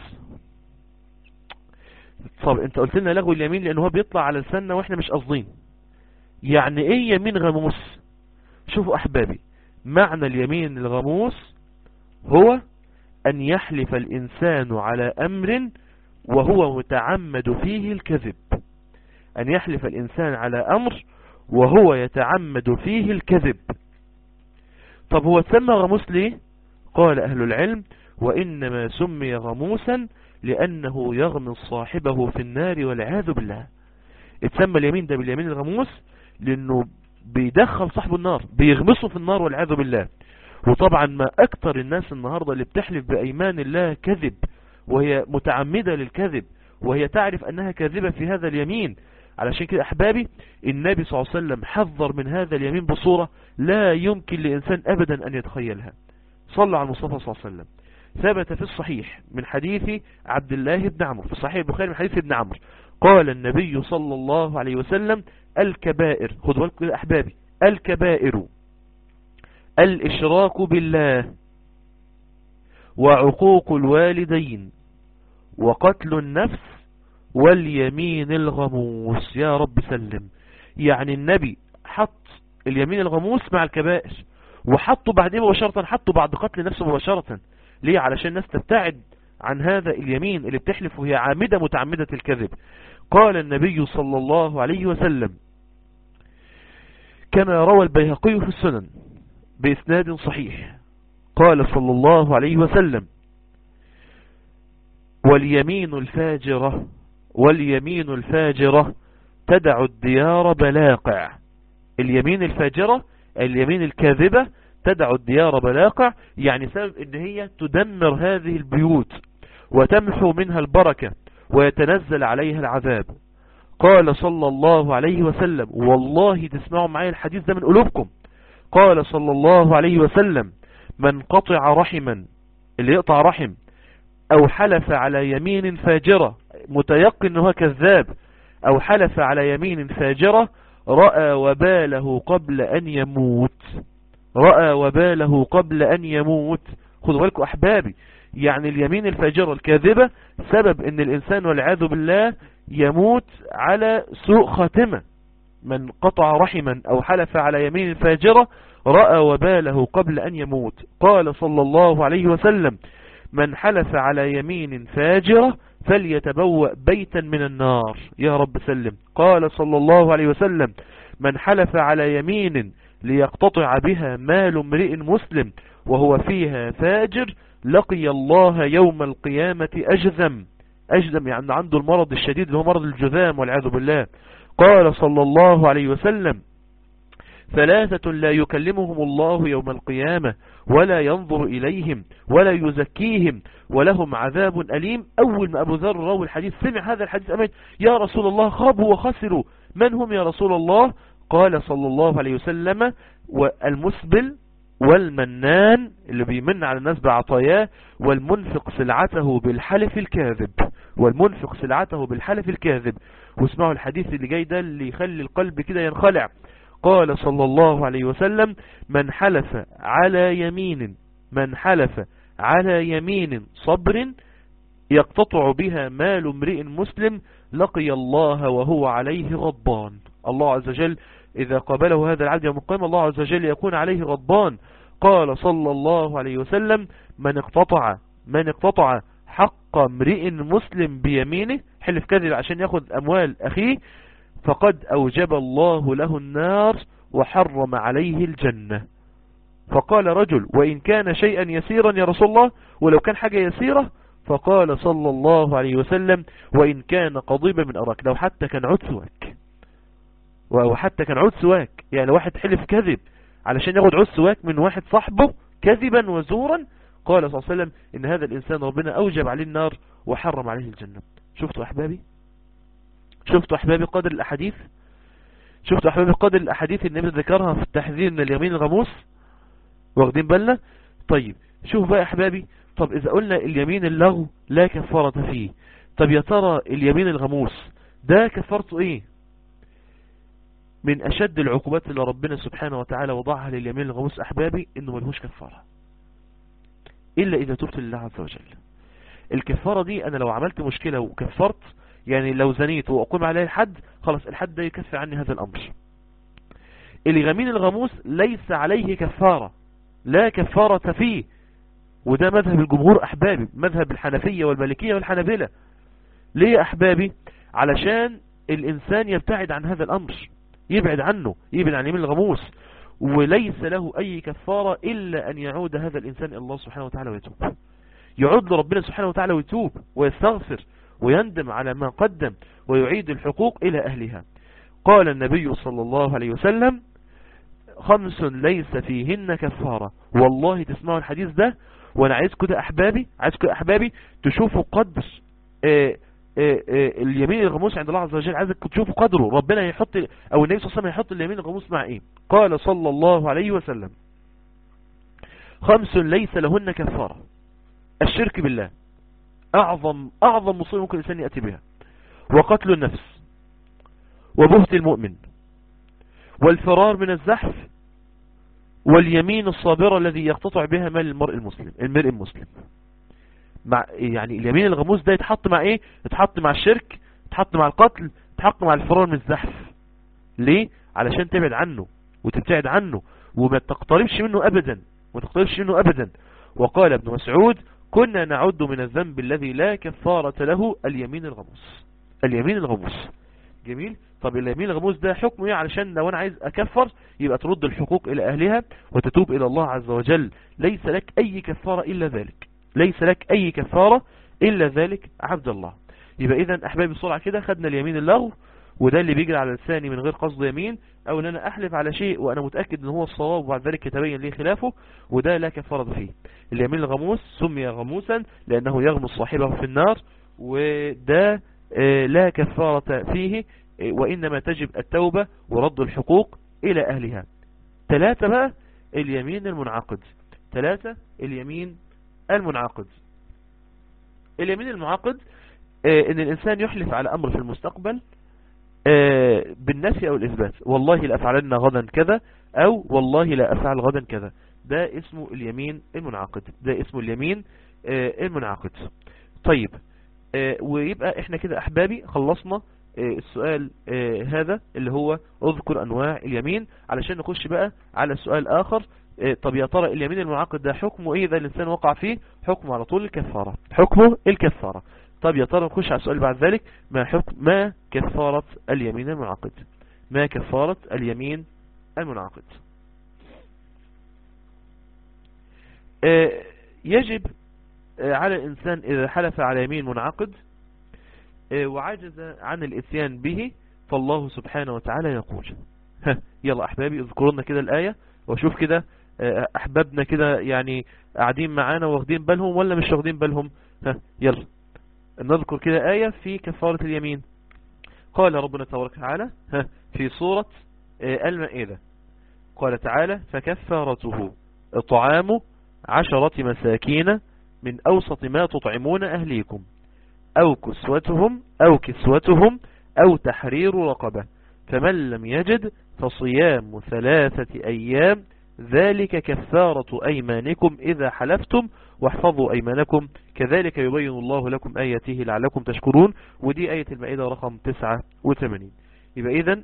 طب انت قلت لنا لغو اليمين لانه هو بيطلع على لساننا واحنا مش قاصدين. يعني ايه يمين غموس؟ شوفوا احبابي، معنى اليمين الغموس هو ان يحلف الانسان على امر وهو متعمد فيه الكذب. ان يحلف الانسان على امر وهو يتعمد فيه الكذب. طب هو تسمى غموس ليه؟ قال اهل العلم وانما سمي غموسا لأنه يغمس صاحبه في النار والعياذ بالله. اتسمى اليمين ده باليمين الغموس لأنه بيدخل صاحبه النار، بيغمسه في النار والعياذ بالله. وطبعا ما أكتر الناس النهاردة اللي بتحلف بأيمان الله كذب، وهي متعمدة للكذب، وهي تعرف أنها كاذبة في هذا اليمين. علشان كده أحبابي النبي صلى الله عليه وسلم حذر من هذا اليمين بصورة لا يمكن لإنسان أبدا أن يتخيلها. صلى على المصطفى صلى الله عليه وسلم. ثبت في الصحيح من حديث عبد الله بن عمرو، في صحيح البخاري من حديث ابن عمرو، قال النبي صلى الله عليه وسلم الكبائر، خدوا بالكم يا أحبابي، الكبائر الإشراك بالله وعقوق الوالدين وقتل النفس واليمين الغموس. يا رب سلم. يعني النبي حط اليمين الغموس مع الكبائر، وحطه بعدين مباشرة، حطه بعد قتل نفسه مباشرة. ليه؟ علشان الناس تبتعد عن هذا اليمين اللي بتحلف وهي عامدة متعمدة الكذب. قال النبي صلى الله عليه وسلم كما روى البيهقي في السنن بإسناد صحيح، قال صلى الله عليه وسلم واليمين الفاجرة تدع الديار بلاقع. اليمين الفاجرة، اليمين الكاذبة، تدع الديار بلاقع، يعني سبب ان هي تدمر هذه البيوت وتمحو منها البركة ويتنزل عليها العذاب. قال صلى الله عليه وسلم، والله تسمعوا معي الحديث ده من قلوبكم، قال صلى الله عليه وسلم من قطع رحما، اللي يقطع رحم، او حلف على يمين فاجرة متيقن انه كذاب، او حلف على يمين فاجرة رأى وباله قبل ان يموت، رأى وباله قبل ان يموت. خذوا بالكم احبابي، يعني اليمين الفاجرة الكاذبة سبب ان الانسان والعياذ بالله يموت على سوء خاتمة. من قطع رحما او حلف على يمين فاجرة رأى وباله قبل ان يموت. قال صلى الله عليه وسلم من حلف على يمين فاجرة فليتبوأ بيتا من النار. يا رب سلم. قال صلى الله عليه وسلم: من حلف على يمين ليقتطع بها مال امرئ مسلم وهو فيها فاجر لقي الله يوم القيامة أجذم. أجذم يعني عنده المرض الشديد اللي هو مرض الجذام والعياذ بالله. قال صلى الله عليه وسلم: ثلاثة لا يكلمهم الله يوم القيامة ولا ينظر إليهم ولا يزكيهم ولهم عذاب أليم. أول ما أبو ذر راوي الحديث سمع هذا الحديث أمين: يا رسول الله، خابوا وخسروا. من هم يا رسول الله؟ قال صلى الله عليه وسلم: والمسبل والمنان اللي بيمن على الناس بعطاياه، والمنفق سلعته بالحلف الكاذب. والمنفق سلعته بالحلف الكاذب. واسمعوا الحديث اللي جاي ده اللي يخلي القلب كده ينخلع. قال صلى الله عليه وسلم: من حلف على يمين صبر يقتطع بها مال امرئ مسلم لقي الله وهو عليه غضبان. الله عز وجل إذا قابله هذا العبد يوم القيامة الله عز وجل يكون عليه غضبان. قال صلى الله عليه وسلم: من اقتطع حق امرئ مسلم بيمينه، حلف كذب عشان ياخذ أموال أخيه، فقد أوجب الله له النار وحرم عليه الجنة. فقال رجل: وإن كان شيئا يسيرا يا رسول الله؟ ولو كان حاجة يسيرة؟ فقال صلى الله عليه وسلم: وإن كان قضيبا من أراك، لو حتى كان عود سواك. وحتى كان عود سواك، يعني لو واحد حلف كذب علشان ياخد عود سواك من واحد صاحبه كذبا وزورا، قال صلى الله عليه وسلم إن هذا الإنسان ربنا أوجب عليه النار وحرم عليه الجنة. شفتوا أحبابي قدر الأحاديث؟ شفتوا أحبابي قدر الأحاديث النبي ذكرها في التحذير من اليمين الغموس؟ واخدين بالنا؟ طيب شوف بقى أحبابي، طب إذا قلنا اليمين اللغو لا كفارة فيه، طب يا ترى اليمين الغموس ده كفارته إيه؟ من أشد العقوبات اللي ربنا سبحانه وتعالى وضعها لليمين الغموس أحبابي إنه ملهوش كفارة إلا إذا تبت لله عز وجل. الكفارة دي أنا لو عملت مشكلة وكفرت، يعني لو زنيت وأقوم عليه الحد، خلاص الحد ده يكفي عني هذا الأمر. اليمين الغموس ليس عليه كفارة، لا كفارة فيه، وده مذهب الجمهور أحبابي، مذهب الحنفية والمالكية والحنابلة. ليه يا أحبابي؟ علشان الإنسان يبتعد عن هذا الأمر، يبعد عنه، يبعد عن اليمين الغموس، وليس له أي كفارة إلا أن يعود هذا الإنسان إلى الله سبحانه وتعالى ويتوب، يعود لربنا سبحانه وتعالى ويتوب ويستغفر ويندم على ما قدم ويعيد الحقوق إلى أهلها. قال النبي صلى الله عليه وسلم: 5 ليس فيهن كفارة. والله تسمعوا الحديث ده، وانا عايزكم ده أحبابي تشوفوا قدر اليمين الغموس عند الله عز وجل، عايزكم تشوفوا قدره. ربنا يحط او النبي صلى الله عليه وسلم يحط اليمين الغموس مع ايه؟ قال صلى الله عليه وسلم: 5 ليس لهن كفارة: الشرك بالله، اعظم مصيبة ممكن الانسان يأتي بها، وقتل النفس، وبهت المؤمن، والفرار من الزحف، واليمين الصابرة الذي يقتطع بها مال المرء المسلم. يعني اليمين الغموس ده يتحط مع ايه؟ يتحط مع الشرك، يتحط مع القتل، يتحط مع الفرار من الزحف. ليه؟ علشان تبعد عنه وتبتعد عنه وما تقتربش منه ابدا. وقال ابن مسعود: كنا نعد من الذنب الذي لا كفارة له اليمين الغموس. جميل. طب اليمين الغموس ده حكمه ايه؟ علشان لو انا عايز اكفر يبقى ترد الحقوق الى اهلها وتتوب الى الله عز وجل. ليس لك اي كفارة الا ذلك عبد الله. يبقى اذا احبابي بسرعة كده خدنا اليمين اللغو، وده اللي بيجري على لساني من غير قصد يمين، او ان انا احلف على شيء وانا متأكد ان هو الصواب وبعد ذلك يتبين لي خلافه، وده لا كفارة فيه. اليمين الغموس سمي غموسا لانه يغمس صاحبه في النار، وده لا كفارة فيه، وإنما تجب التوبة ورد الحقوق إلى أهلها. 3 بقى اليمين المنعقد. اليمين المنعقد إن الإنسان يحلف على أمر في المستقبل بالنفي أو الإثبات: والله لا أفعلن غدا كذا، أو والله لا أفعل غدا كذا. ده اسمه اليمين المنعقد. طيب ويبقى احنا كده أحبابي خلصنا السؤال هذا اللي هو اذكر انواع اليمين، علشان نخش بقى على السؤال اخر. طب يا ترى اليمين المنعقد ده حكمه ايه؟ اذا الانسان وقع فيه حكمه على طول الكفارة. طب يا ترى نخش على السؤال بعد ذلك، ما كفارة اليمين المنعقد؟ ما كفارة اليمين المنعقد؟ يجب على الإنسان إذا حلف على يمين منعقد وعجز عن الإتيان به، فالله سبحانه وتعالى يقول يلا أحبابي اذكروا لنا كده الآية، وشوف كده أحبابنا كده يعني قاعدين معانا واخدين بالهم ولا مش واخدين بالهم. يلا نذكر كده آية في كفارة اليمين. قال ربنا تبارك وتعالى في سورة المائدة، قال تعالى فكفارته إطعام 10 مساكين من أوسط ما تطعمون أهليكم أو كسوتهم أو تحرير رقبة، فمن لم يجد فصيام 3 أيام ذلك كفارة أيمانكم إذا حلفتم واحفظوا أيمانكم كذلك يبين الله لكم آياته لعلكم تشكرون. ودي آية المائدة رقم 89. يبقى إذن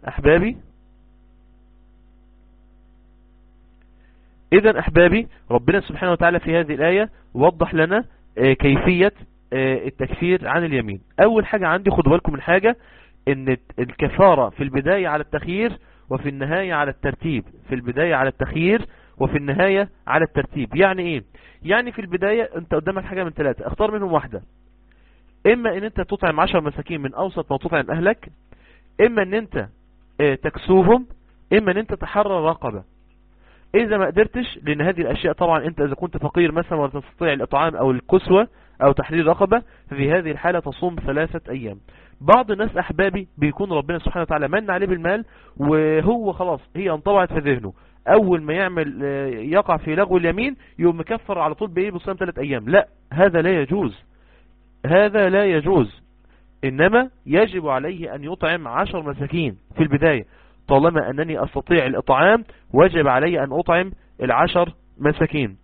أحبابي ربنا سبحانه وتعالى في هذه الآية وضح لنا كيفية التكفير عن اليمين. أول حاجة عندي خدوا بالكم من حاجة، إن الكفارة في البداية على التخيير وفي النهاية على الترتيب. في البداية على التخيير وفي النهاية على الترتيب. يعني إيه؟ يعني في البداية أنت قدامك حاجة من 3، اختار منهم واحدة. إما إن أنت تطعم 10 مساكين من أوسط ما تطعم أهلك، إما إن أنت تكسوهم، إما إن أنت تحرر رقبة. إذا ما قدرتش، لأن هذه الأشياء طبعا أنت إذا كنت فقير مثلا ولا تستطيع الإطعام أو الكسوة أو تحرير رقبة، ففي هذه الحالة تصوم 3 أيام. بعض الناس أحبابي بيكون ربنا سبحانه وتعالى من عليه بالمال، وهو خلاص هي انطبعت في ذهنه، أول ما يعمل يقع في لغو اليمين يوم مكفر على طول بإيه؟ بصيام 3 أيام. لا، هذا لا يجوز، هذا لا يجوز. إنما يجب عليه أن يطعم 10 مساكين في البداية. طالما أنني أستطيع الإطعام وجب علي أن أطعم 10 مساكين.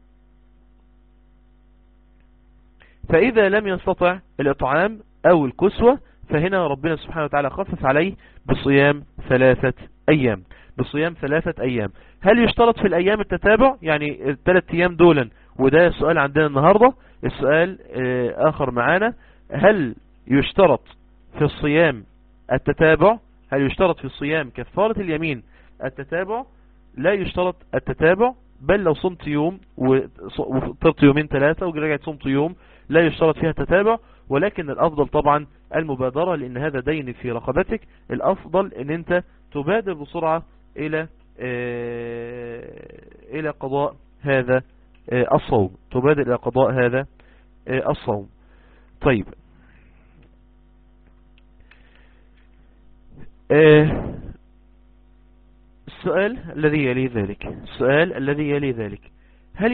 فإذا لم يستطع الإطعام أو الكسوة، فهنا ربنا سبحانه وتعالى خفف عليه بصيام 3 أيام. بصيام 3 أيام. هل يشترط في الأيام التتابع؟ يعني 3 أيام دولا، وده السؤال عندنا النهاردة. السؤال آخر معانا، هل يشترط في الصيام التتابع؟ هل يشترط في الصيام كفارة اليمين التتابع؟ لا يشترط التتابع، بل لو صمت يوم وفطرت 2-3 ورجعت صمت يوم لا يشترط فيها التتابع. ولكن الأفضل طبعا المبادرة، لأن هذا دين في رقبتك. الأفضل أن أنت تبادر بسرعة إلى قضاء هذا الصوم. تبادر إلى قضاء هذا الصوم. طيب، السؤال الذي يلي ذلك، هل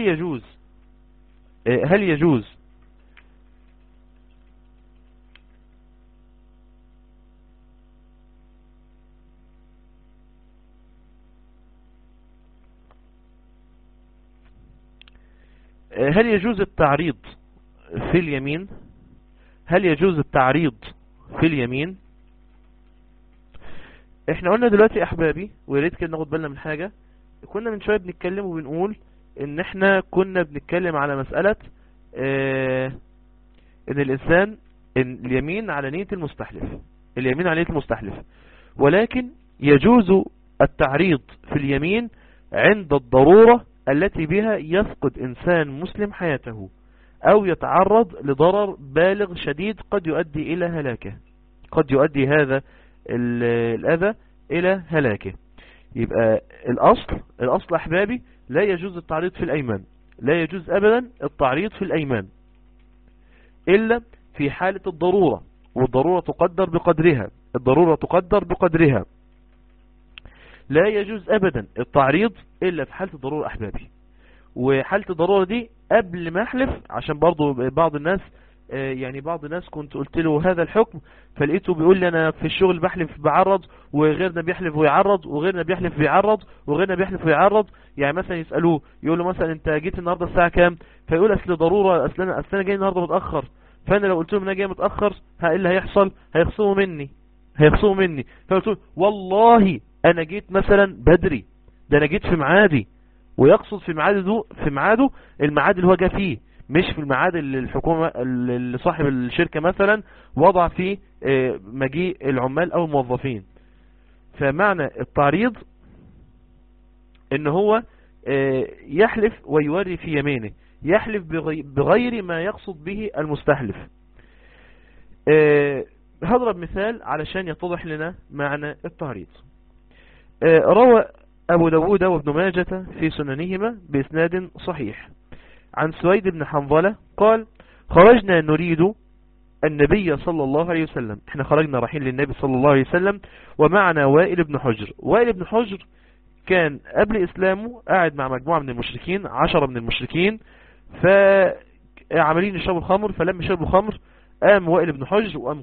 يجوز التعريض في اليمين؟ هل يجوز التعريض في اليمين؟ احنا قلنا دلوقتي احبابي، وياريت كده ناخد بالنا من حاجة. كنا من شوية بنتكلم وبنقول ان احنا كنا بنتكلم على مسألة ان الانسان إن اليمين على نية المستحلف، اليمين على نية المستحلف، ولكن يجوز التعريض في اليمين عند الضرورة التي بها يفقد انسان مسلم حياته او يتعرض لضرر بالغ شديد قد يؤدي الى هلاكه، قد يؤدي هذا الأذى إلى هلاكه. يبقى الأصل أحبابي لا يجوز التعريض في الأيمان، لا يجوز أبدا التعريض في الأيمان إلا في حالة الضرورة، والضرورة تقدر بقدرها، الضرورة تقدر بقدرها. لا يجوز أبدا التعريض إلا في حالة الضرورة أحبابي. وحالة الضرورة دي قبل ما أحلف، عشان برضو بعض الناس بعض الناس كنت قلت له هذا الحكم، فلقيته بيقول لي انا في الشغل بحلف بعرض، وغيرنا بيحلف ويعرض، وغيرنا بيحلف ويعرض، وغيرنا بيحلف ويعرض. يعني مثلا يسألوه يقول له مثلا انت جيت النهاردة الساعة كام؟ فيقول اصل ضرورة، اصل انا جاي النهاردة متأخر. فانا لو قلت لهم انا جاي متأخر ايه اللي هيحصل؟ هيخصموا مني. فقلت له والله انا جيت مثلا بدري، ده انا جيت في ميعادي، ويقصد في ميعاده الميعاد اللي هو جاء فيه، مش في الميعاد اللي الحكومة اللي صاحب الشركة مثلا وضع فيه مجيء العمال او الموظفين. فمعنى التعريض ان هو يحلف ويوري في يمينه، يحلف بغير ما يقصد به المستحلف. هضرب مثال علشان يتضح لنا معنى التعريض. روى أبو داود وابن ماجة في سننهما بإسناد صحيح عن سويد بن حنظلة قال: خرجنا نريد النبي صلى الله عليه وسلم. احنا خرجنا رايحين للنبي صلى الله عليه وسلم ومعنا وائل بن حجر. وائل بن حجر كان قبل إسلامه قاعد مع مجموعة من المشركين، 10 من المشركين، فعملين يشربوا الخمر. فلما شربوا الخمر قام وائل بن حجر وقام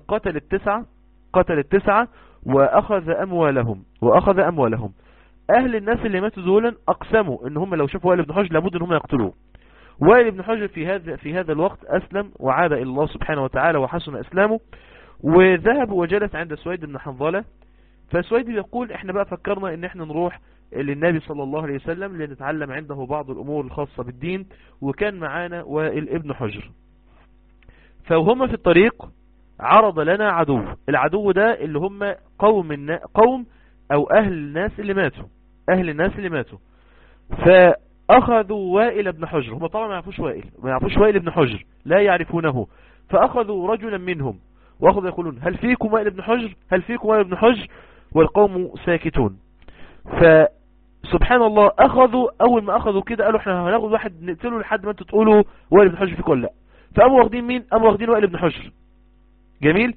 قتل التسعة وأخذ أموالهم. أهل الناس اللي ماتوا دول أقسموا إن هم لو شافوا وائل بن حجر لابد إن هم يقتلوه. وائل بن حجر في هذا الوقت أسلم وعاد إلى الله سبحانه وتعالى وحسن إسلامه، وذهب وجلس عند سويد بن حنظلة. فسويد يقول: احنا بقى فكرنا ان احنا نروح للنبي صلى الله عليه وسلم لنتعلم عنده بعض الامور الخاصة بالدين، وكان معانا وائل ابن حجر. فهم في الطريق عرض لنا عدو. العدو ده اللي هم قوم او اهل الناس اللي ماتوا. فاخذوا وائل ابن حجر. هم طبعا ما يعرفوش وائل ابن حجر، لا يعرفونه. فاخذوا رجلا منهم واخذوا يقولون: هل فيكم وائل ابن حجر؟ والقوم ساكتون. فسبحان الله اول ما اخذوا كده قالوا: احنا هناخد واحد نقتله لحد ما انتوا تقولوا وائل ابن حجر فيكم ولا لا. فقاموا واخدين مين؟ قاموا واخدين وائل ابن حجر. جميل.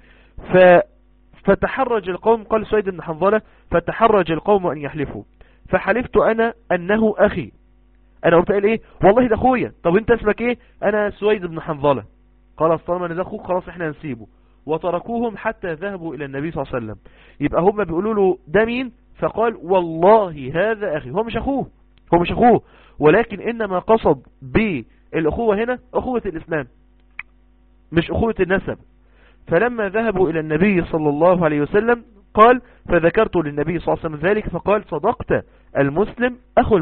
فتحرج القوم، قال سويد بن حنظلة: فتحرج القوم ان يحلفوا، فحلفت انا انه اخي. انا قلت ايه؟ والله ده اخويا. طب انت اسمك ايه؟ انا سويد بن حنظلة. خلاص طالما ان ده اخوك خلاص احنا هنسيبه. وتركوهم حتى ذهبوا الى النبي صلى الله عليه وسلم. يبقى هم بيقولوا له: ده مين؟ فقال: والله هذا اخي. هو مش اخوه، ولكن انما قصد بالاخوة هنا اخوة الاسلام مش اخوة النسب. فلما ذهبوا الى النبي صلى الله عليه وسلم قال: فذكرت للنبي صلى الله عليه وسلم ذلك، فقال: صدقت، المسلم اخو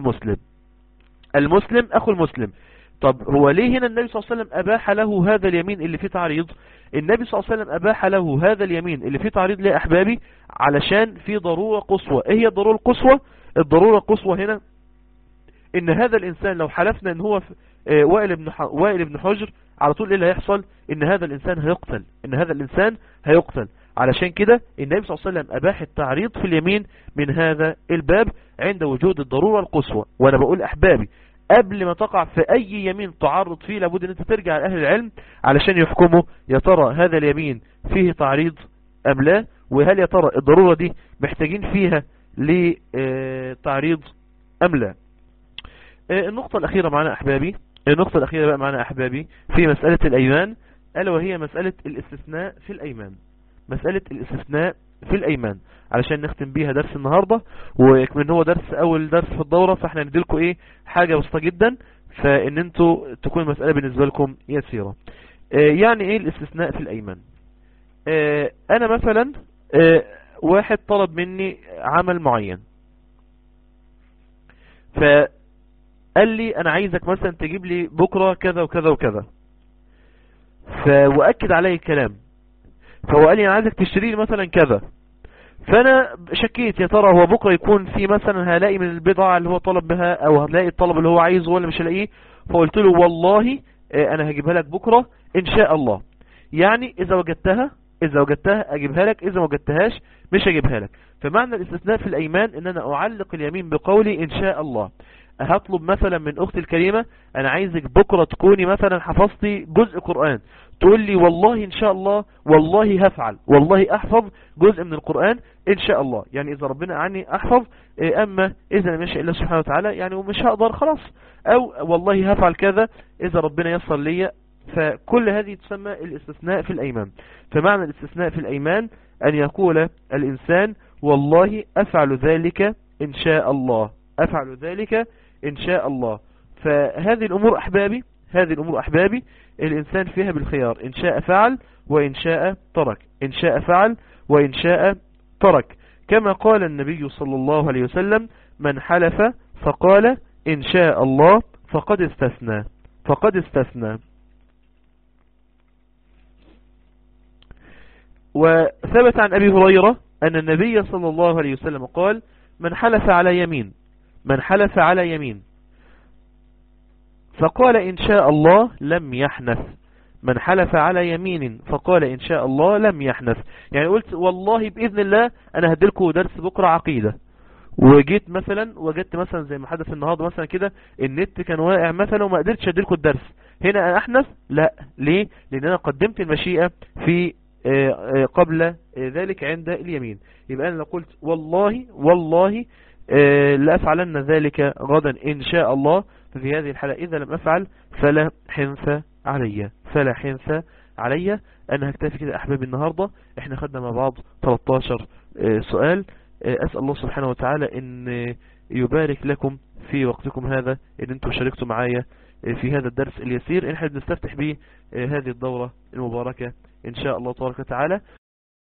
المسلم. طب هو ليه هنا النبي صلى الله عليه وسلم أباح له هذا اليمين اللي فيه تعريض؟ النبي صلى الله عليه وسلم أباح له هذا اليمين اللي فيه تعريض ليه أحبابي؟ علشان في ضرورة قصوى. ايه هي الضرورة القصوى؟ الضرورة القصوى هنا ان هذا الانسان لو حلفنا ان هو وائل بن حجر، على طول ايه اللي هيحصل؟ ان هذا الانسان هيقتل. علشان كده النبي صلى الله عليه وسلم أباح التعريض في اليمين من هذا الباب عند وجود الضرورة القصوى. وانا بقول أحبابي قبل ما تقع في اي يمين تعرض فيه لابد ان انت ترجع لأهل العلم علشان يحكموا يا ترى هذا اليمين فيه تعريض ام لا، وهل يا ترى الضرورة دي محتاجين فيها لتعريض ام لا. النقطة الأخيرة معنا أحبابي في مسألة الأيمان، ألا وهي مسألة الاستثناء في الأيمان علشان نختم بيها درس النهاردة، ومن هو أول درس في الدورة، فاحنا نديلكم حاجة بسيطة جدا، فإن انتوا تكون المسألة بالنسبة لكم يسيرة. يعني ايه الاستثناء في الأيمان؟ أنا مثلا واحد طلب مني عمل معين، فقال لي أنا عايزك مثلا تجيب لي بكرة كذا وكذا وكذا، وأكد علي الكلام. فهو قال لي أنا عايزك تشتري لي مثلا كذا، فأنا شكيت يا ترى هو بكرة يكون في مثلا هلاقي من البضاعة اللي هو طلب بها أو هلاقي الطلب اللي هو عايزه ولا مش هلاقيه. فقلت له والله أنا هجيبها لك بكرة إن شاء الله، يعني إذا وجدتها أجيبها لك، إذا ما وجدتهاش مش هجيبها لك. فمعنى الاستثناء في الأيمان إن أنا أعلق اليمين بقولي إن شاء الله. هطلب مثلا من أختي الكريمة أنا عايزك بكرة تكوني مثلا حفظتي جزء قرآن، تقول لي والله إن شاء الله، والله هفعل، والله أحفظ جزء من القرآن إن شاء الله. يعني إذا ربنا عني أحفظ، أما إذا ما شاء الله سبحانه وتعالى يعني ومش هقدر خلاص، أو والله هفعل كذا إذا ربنا يصل لي. فكل هذه تسمى الاستثناء في الأيمان. فمعنى الاستثناء في الأيمان أن يقول الإنسان والله أفعل ذلك إن شاء الله، أفعل ذلك إن شاء الله. فهذه الأمور أحبابي الإنسان فيها بالخيار، إن شاء فعل وإن شاء ترك، إن شاء فعل وإن شاء ترك. كما قال النبي صلى الله عليه وسلم: من حلف فقال إن شاء الله فقد استثنى. وثبت عن أبي هريرة أن النبي صلى الله عليه وسلم قال: من حلف على يمين فقال إن شاء الله لم يحنث. من حلف على يمين فقال إن شاء الله لم يحنث. يعني قلت والله بإذن الله أنا هديلكم درس بكرة عقيدة، وجيت مثلا وجدت مثلا زي ما حدث النهارده مثلا كده، النت كان واقع مثلا وما قدرتش اديلكم الدرس، هنا احنث؟ لا. ليه؟ لان انا قدمت المشيئة في قبل ذلك عند اليمين. يبقى انا لو قلت والله لأفعلن ذلك غدا ان شاء الله، ففي هذه الحالة اذا لم افعل فلا حنث علي. انا هكتفي كده احبابي النهاردة. احنا خدنا مع بعض 13 سؤال. أسأل الله سبحانه وتعالى أن يبارك لكم في وقتكم هذا، أن أنتم شاركتوا معايا في هذا الدرس اليسير. احنا بنستفتح به هذه الدورة المباركة إن شاء الله تبارك وتعالى.